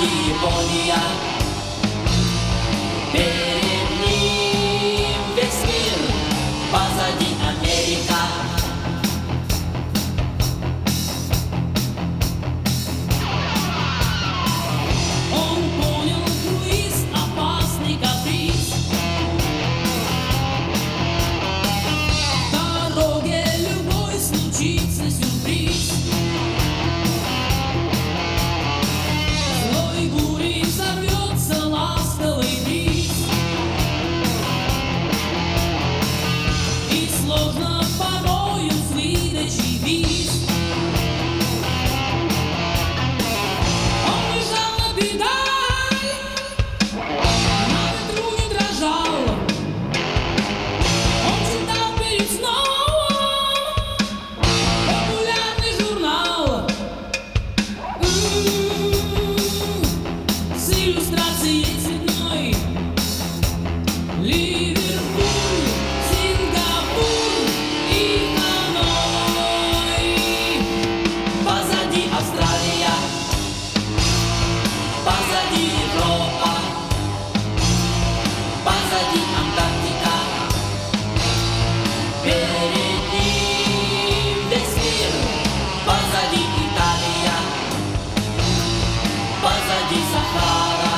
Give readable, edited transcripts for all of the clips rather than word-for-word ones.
Позади Япония, перед ним весь мир, позади Америка. Он понял круиз, опасный каприз. В дороге любой случится сюрприз. Злой бурей взорвется ласковый бриз. И сложно порою с выдачей виз. Он лежал на педаль, на ветру не дрожал. Он читал перед сном популярный журнал с иллюстрацией цветной. Ливерпуль, Сингапур и Ханой. Позади Австралия, позади Европа, позади Антарктика. Перед ним весь мир, позади Италия, позади Сахара,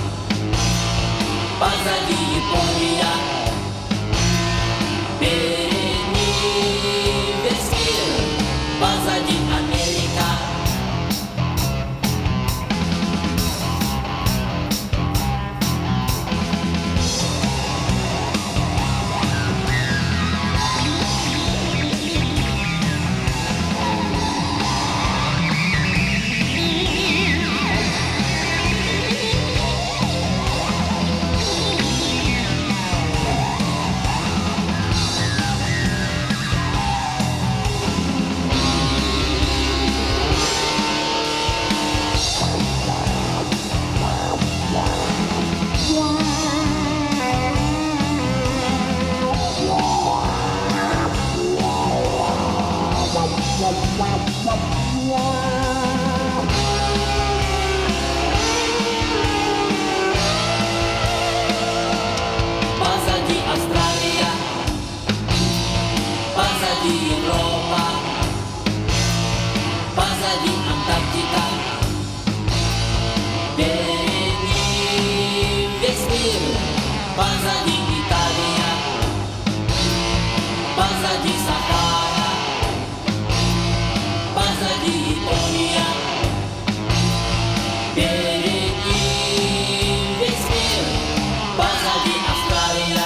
позади Япония. Перед ним весь мир, позади Америка. Позади Австралия, позади Европа, позади Антарктика. Перед ним весь мир, позади Италия, позади Сахара, позади Япония. Перед ним весь мир, позади Австралия,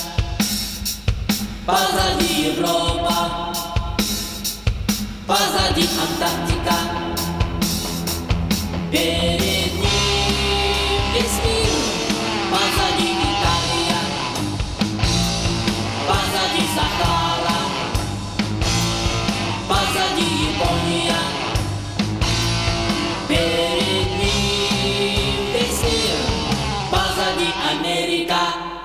позади Европа, позади Антарктика. Перед ним весь мир, позади Италия, позади Сахара, позади Япония. Перед ним весь мир, позади Америка.